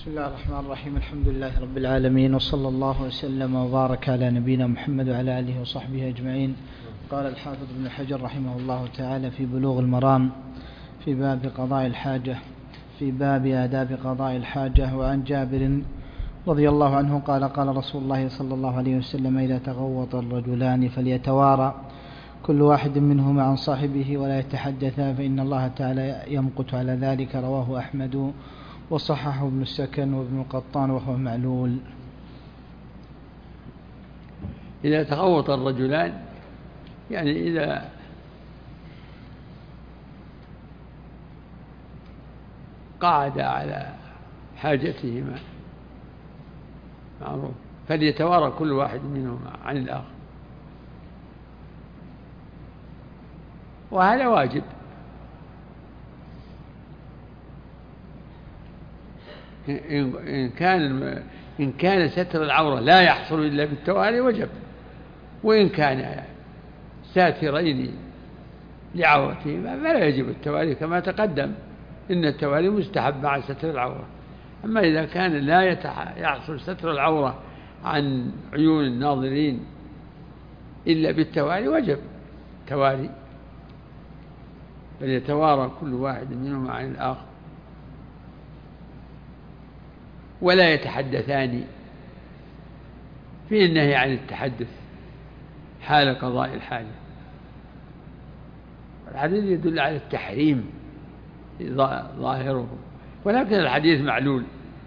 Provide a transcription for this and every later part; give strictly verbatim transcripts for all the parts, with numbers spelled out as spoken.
بسم الله الرحمن الرحيم. الحمد لله رب العالمين، وصلى الله وسلم وبارك على نبينا محمد وعلى آله وصحبه أجمعين. قال الحافظ ابن حجر رحمه الله تعالى في بلوغ المرام في باب قضاء الحاجة في باب آداب قضاء الحاجة: وعن جابر رضي الله عنه قال: قال رسول الله صلى الله عليه وسلم: إذا تغوط الرجلان فليتوارى كل واحد منهما عن صاحبه ولا يتحدثا، فإن الله تعالى يمقت على ذلك. رواه أحمد وصححه ابن السكن وابن القطان وهو معلول. إذا تغوط الرجلان يعني إذا قعد على حاجتهما معروف فليتوارى كل واحد منهما عن الآخر، وهذا واجب. إن كان إن كان ستر العورة لا يحصل إلا بالتواري وجب، وإن كان ساترين لعورتهما فلا يجب التواري كما تقدم، إن التواري مستحب مع ستر العورة. أما إذا كان لا يحصل ستر العورة عن عيون الناظرين إلا بالتواري وجب تواري، فليتوارى كل واحد منهما عن الآخر ولا يتحدثان. في النهي عن التحدث حال قضاء الحاجة، الحديث يدل على التحريم ظاهره، ولكن الحديث معلول.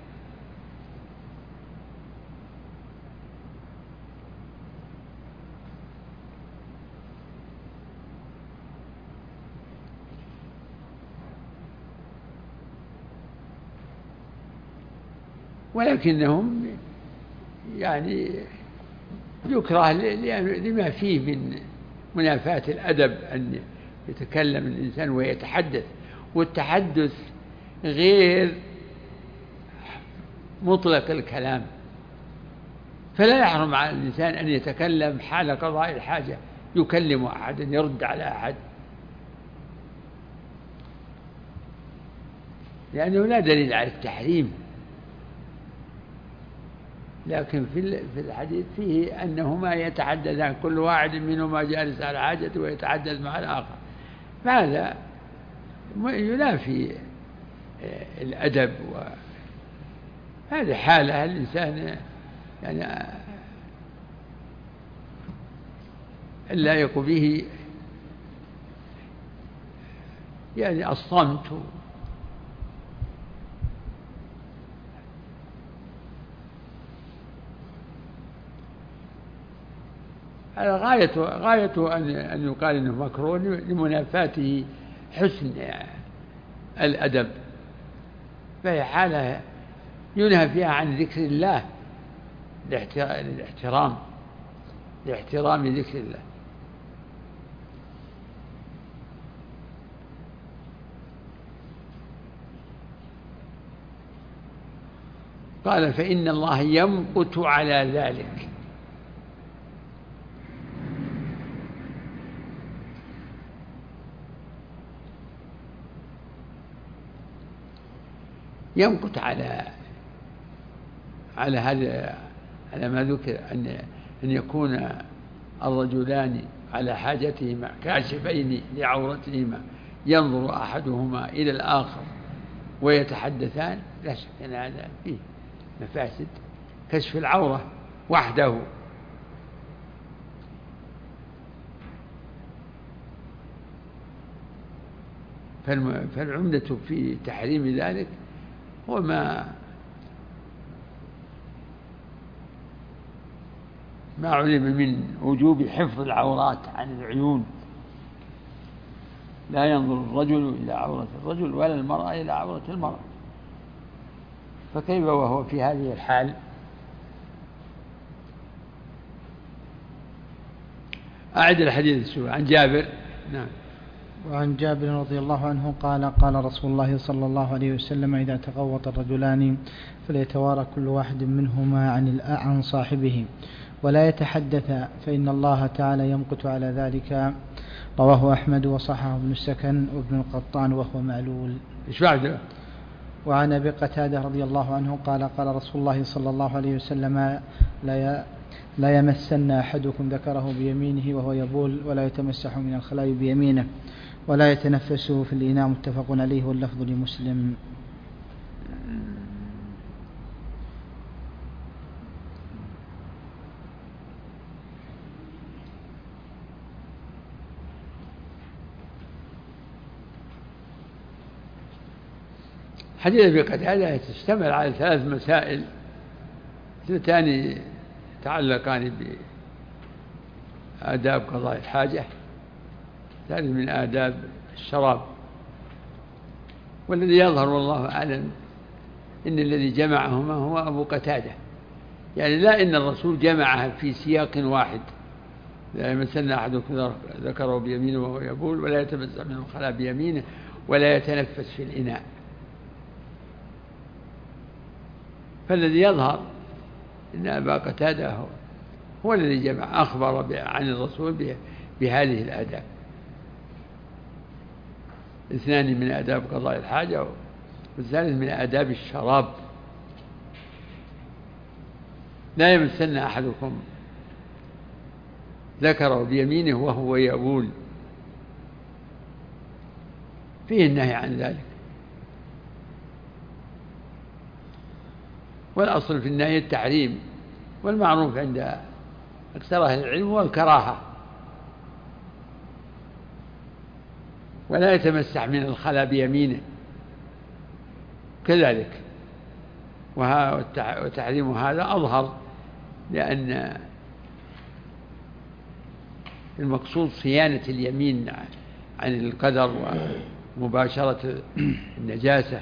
ولكنهم يعني يكره لما فيه من منافاة الأدب أن يتكلم الإنسان ويتحدث، والتحدث غير مطلق الكلام، فلا يحرم على الإنسان أن يتكلم حال قضاء الحاجة، يكلم أحدا يرد على أحد، لأنه لا دليل على التحريم. لكن في الحديث فيه أنهما يتحدثان كل واحد منهما جالس على حاجته ويتحدث مع الآخر، فهذا ينافي الأدب، وهذه حالة الإنسان يعني لا يقوم به يعني الصمت. هذا غايته غايته أن أن يقال إنه مكروه لمنافاته حسن الأدب، فهي حالة ينهى فيها عن ذكر الله لاحترام لاحترام ذكر الله. قال: فإن الله يمقت على ذلك. يمقت على على هذا على ما ذكر أن أن يكون الرجلان على حاجتهما كاشفين لعورتهما ينظر أحدهما إلى الآخر ويتحدثان، لا شك أن هذا فيه مفاسد، كشف العورة وحده. فالعمدة في تحريم ذلك وما ما علم من وجوب حفظ العورات عن العيون، لا ينظر الرجل إلى عورة الرجل ولا المرأة إلى عورة المرأة، فكيف وهو في هذه الحال؟ أعد الحديث عن جابر. نعم. وعن جابر رضي الله عنه قال: قال رسول الله صلى الله عليه وسلم: إذا تغوط الرجلان فليتوارى كل واحد منهما عن عن صاحبه ولا يتحدث، فإن الله تعالى يمقت على ذلك. رواه أحمد وصححه ابن السكن وابن القطان وهو معلول. إيش بعده؟ وعن أبي قتادة رضي الله عنه قال قال رسول الله صلى الله عليه وسلم لا لا يمسن أحدكم ذكره بيمينه وهو يبول ولا يتمسح من الخلاء بيمينه ولا يتنفس في الإناء. متفق عليه واللفظ لمسلم. حديث أبي قتادة تشتمل على ثلاث مسائل اثنتان يتعلقان بآداب قضاء الحاجة، ثالث من آداب الشراب. والذي يظهر والله أعلم إن الذي جمعهما هو أبو قتادة، يعني لا إن الرسول جمعها في سياق واحد: لا يمسن أحدكم ذكره بيمينه وهو يبول ولا يتمسح من الخلاء بيمينه ولا يتنفس في الإناء. فالذي يظهر إن أبا قتادة هو, هو الذي جمع أخبر عن الرسول بهذه الآداب. اثنان من آداب قضاء الحاجة والثالث من آداب الشراب: لا يمسن أحدكم ذكره بيمينه وهو يبول، فيه النهي عن ذلك. والأصل في النهي التحريم، والمعروف عند أكثر أهل العلم هو الكراهة. ولا يتمسح من الخلاء بيمينه كذلك، وتحريم هذا أظهر، لأن المقصود صيانة اليمين عن القدر ومباشرة النجاسة.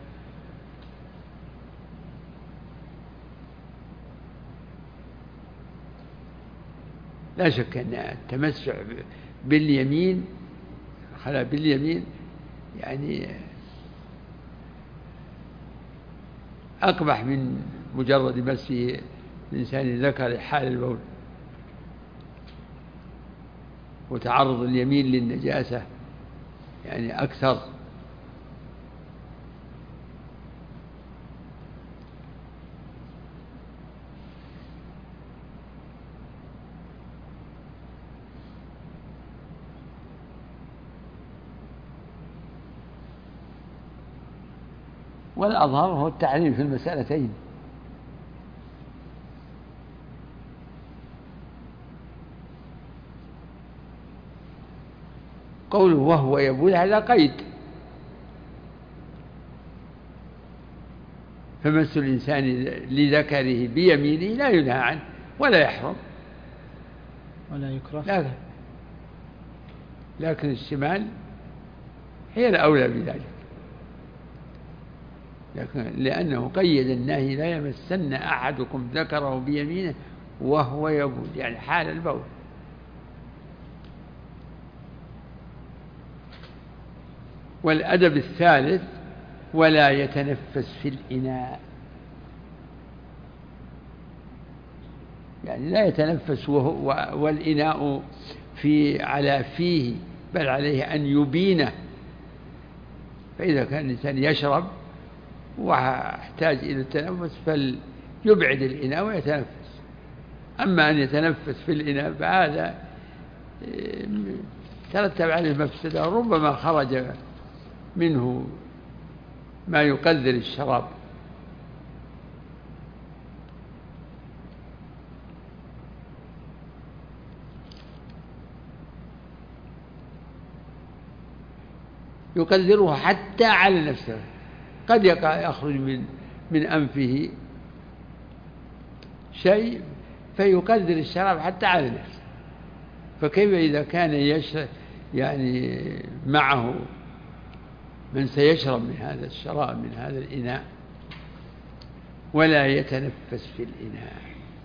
لا شك أن التمسح باليمين خلاء باليمين يعني أقبح من مجرد مسه الإنسان ذكر حال البول، وتعرض اليمين للنجاسة يعني أكثر. والأظهر هو التحريم في المسألتين. قوله وهو يبول هذا قيد، فمس الإنسان لذكره بيمينه لا ينهى عنه ولا يحرم ولا يكره، لكن, لكن الشمال هي الأولى بذلك، لكن لأنه قيد النهي: لا يمسن أحدكم ذكره بيمينه وهو يبول، يعني حال البول. والأدب الثالث: ولا يتنفس في الإناء، يعني لا يتنفس وهو والإناء في على فيه، بل عليه أن يبينه. فإذا كان الإنسان يشرب واحتاج إلى التنفس فليبعد الإناء ويتنفس. أما أن يتنفس في الإناء فهذا ترتب عليه مفسدة، ربما خرج منه ما يقدر الشراب. يقدره حتى على نفسه، قد يخرج من من أنفه شيء فيقدر الشراب حتى على نفسه، فكيف إذا كان يشرب يعني معه من سيشرب من هذا الشراب من هذا الإناء؟ ولا يتنفس في الإناء.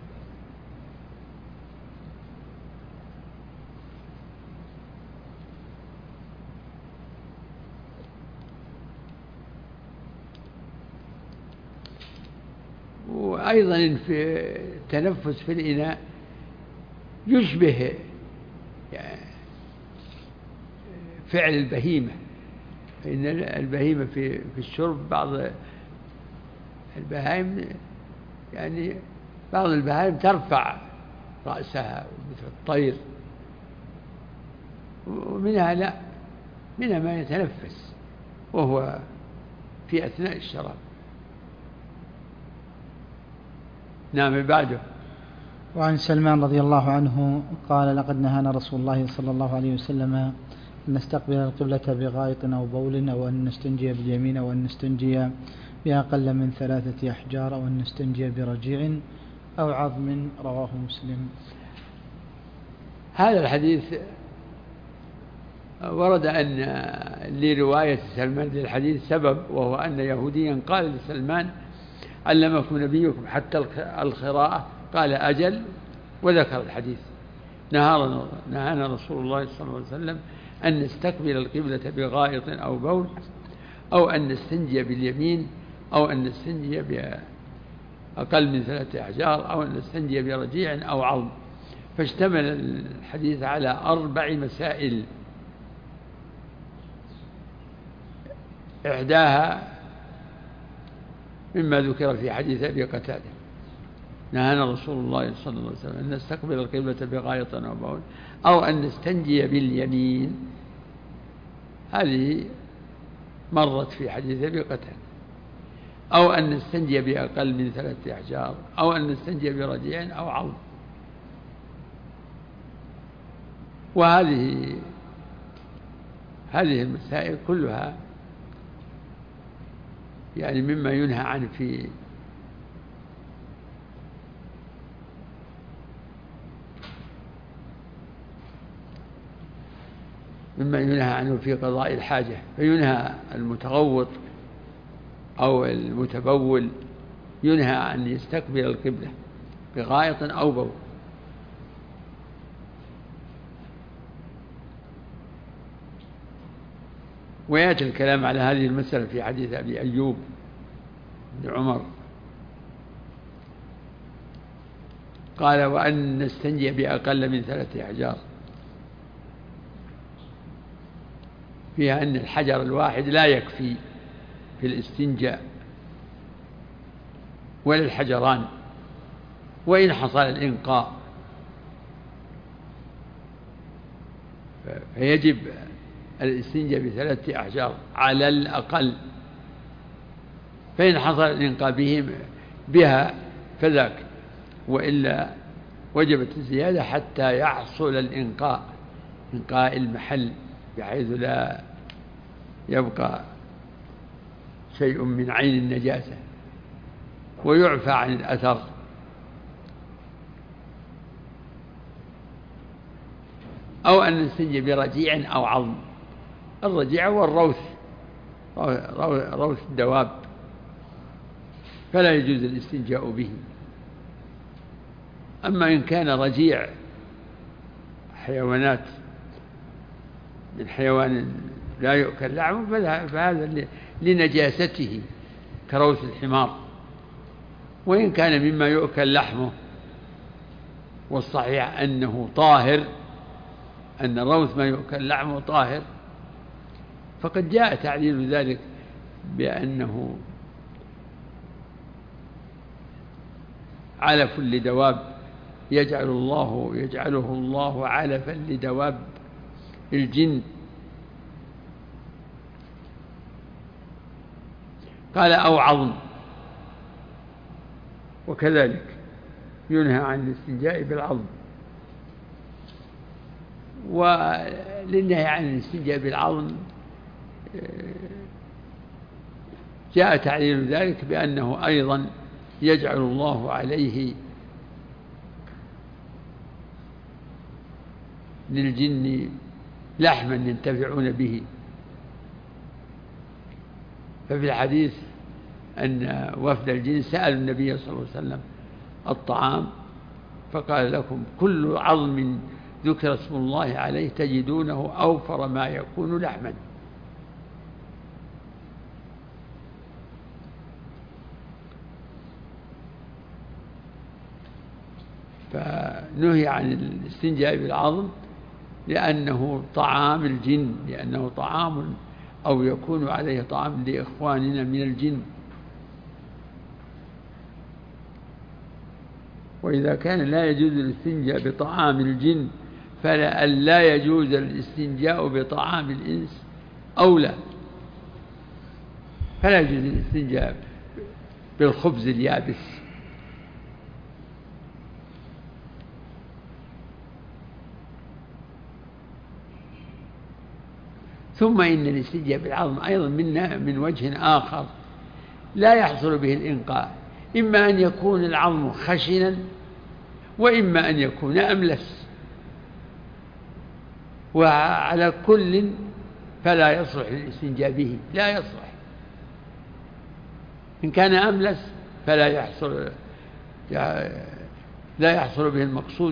وأيضا في التنفس في الإناء يشبه يعني فعل البهيمة، فإن البهيمة في في الشرب بعض البهائم يعني بعض البهائم ترفع رأسها مثل الطير، ومنها لا، منها ما يتنفس وهو في أثناء الشراب. نعم. بعده. وعن سلمان رضي الله عنه قال: لقد نهانا رسول الله صلى الله عليه وسلم أن نستقبل القبلة بغائط أو بول، أو أن نستنجي باليمين، أو أن نستنجي بأقل من ثلاثة أحجار، أو أن نستنجي برجيع أو عظم. رواه مسلم. هذا الحديث ورد أن لرواية سلمان للحديث سبب، وهو أن يهوديا قال لسلمان: علمكم نبيكم حتى القراءة؟ قال: أجل. وذكر الحديث: نهانا رسول الله صلى الله عليه وسلم أن نستقبل القبلة بغائط أو بول، أو أن نستنجي باليمين، أو أن نستنجي بأقل من ثلاثة أحجار، أو أن نستنجي برجيع أو عظم. فاشتمل الحديث على أربع مسائل، إحداها مما ذكر في حديث أبي قتادة: نهانا رسول الله صلى الله عليه وسلم أن نستقبل القبلة بغائط أو بول، أو أن نستنجي باليمين. هذه مرت في حديث أبي قتادة. أو أن نستنجي بأقل من ثلاثة أحجار، أو أن نستنجي برجيع أو عظم. وهذه هذه المسائل كلها يعني مما ينهى عنه في مما ينهى عنه في قضاء الحاجة. فينهى المتغوط أو المتبول، ينهى أن يستقبل القبلة بغائط أو بول. ويأتي الكلام على هذه المسألة في حديث أبي أيوب بن عمر قال: وأن نستنجي بأقل من ثلاثة أحجار. فيها أن الحجر الواحد لا يكفي في الاستنجاء، ولا الحجران، وإن حصل الإنقاء فيجب الاستنجاء بثلاثة أحجار على الأقل، فإن حصل الإنقاء بهم بها فذاك، وإلا وجبت الزيادة حتى يحصل الإنقاء، إنقاء المحل، بحيث لا يبقى شيء من عين النجاسة، ويعفى عن الأثر. أو أن نستنجي برجيع أو عظم. الرجيع هو الروث، روث الدواب، فلا يجوز الاستنجاء به. أما إن كان رجيع حيوانات من حيوان لا يؤكل لحمه فهذا لنجاسته كروث الحمار. وإن كان مما يؤكل لحمه والصحيح أنه طاهر، أن روث ما يؤكل لحمه طاهر، فقد جاء تعليل ذلك بأنه علف لدواب يجعل الله يجعله الله علفا لدواب الجن. قال: أو عظم. وكذلك ينهى عن الاستنجاء بالعظم. وللنهي عن الاستنجاء بالعظم جاء تعليل ذلك بأنه أيضا يجعل الله عليه للجن لحما ينتفعون به. ففي الحديث أن وفد الجن سألوا النبي صلى الله عليه وسلم الطعام، فقال: لكم كل عظم ذكر اسم الله عليه تجدونه أوفر ما يكون لحما. فنهي عن الاستنجاء بالعظم لأنه طعام الجن، لأنه طعام أو يكون عليه طعام لإخواننا من الجن. وإذا كان لا يجوز الاستنجاء بطعام الجن فلا لا يجوز الاستنجاء بطعام الإنس أولى. فلا يجوز الاستنجاء بالخبز اليابس. ثم إن الاستنجاء بالعظم أيضا من من وجه آخر لا يحصل به الإنقاء، إما أن يكون العظم خشنا وإما أن يكون أملس، وعلى كل فلا يصلح للاستنجاء به، لا يصلح. إن كان أملس فلا يحصل لا يحصل به المقصود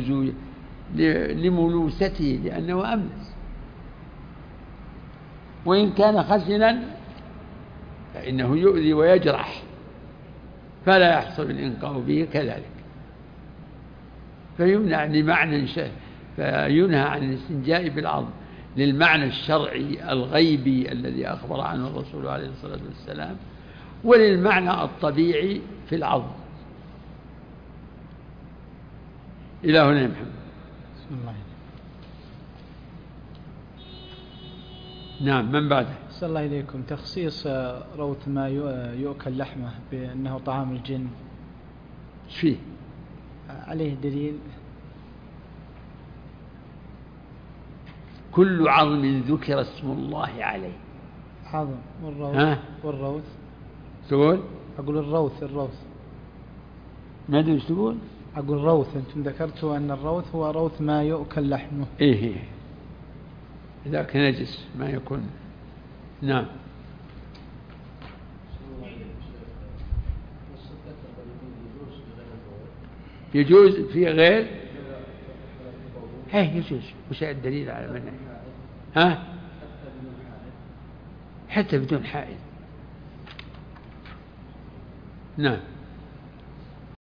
لملوسته لأنه أملس. وإن كان خشنا فإنه يؤذي ويجرح فلا يحصل الإنقاء به كذلك. فيمنع لمعنى فينهى عن الاستنجاء بالعظم للمعنى الشرعي الغيبي الذي أخبر عنه الرسول عليه الصلاة والسلام، وللمعنى الطبيعي في العظم. إلى هنا يا محمد. بسم الله. نعم، من بعده؟ صلى الله إليكم. تخصيص روث ما يؤكل لحمه بأنه طعام الجن، ايش فيه؟ عليه دليل؟ كل عظم ذكر اسم الله عليه. عظم والروث. ها؟ والروث تقول؟ أقول الروث. الروث ما أدري ايش تقول؟ أقول روث. أنتم ذكرتوا أن الروث هو روث ما يؤكل لحمه. إيه إيه، ذاك نجس ما يكون. نعم. يجوز في غير؟ هي يجوز. وش الدليل على منع؟ ها؟ حتى بدون حائل. نعم.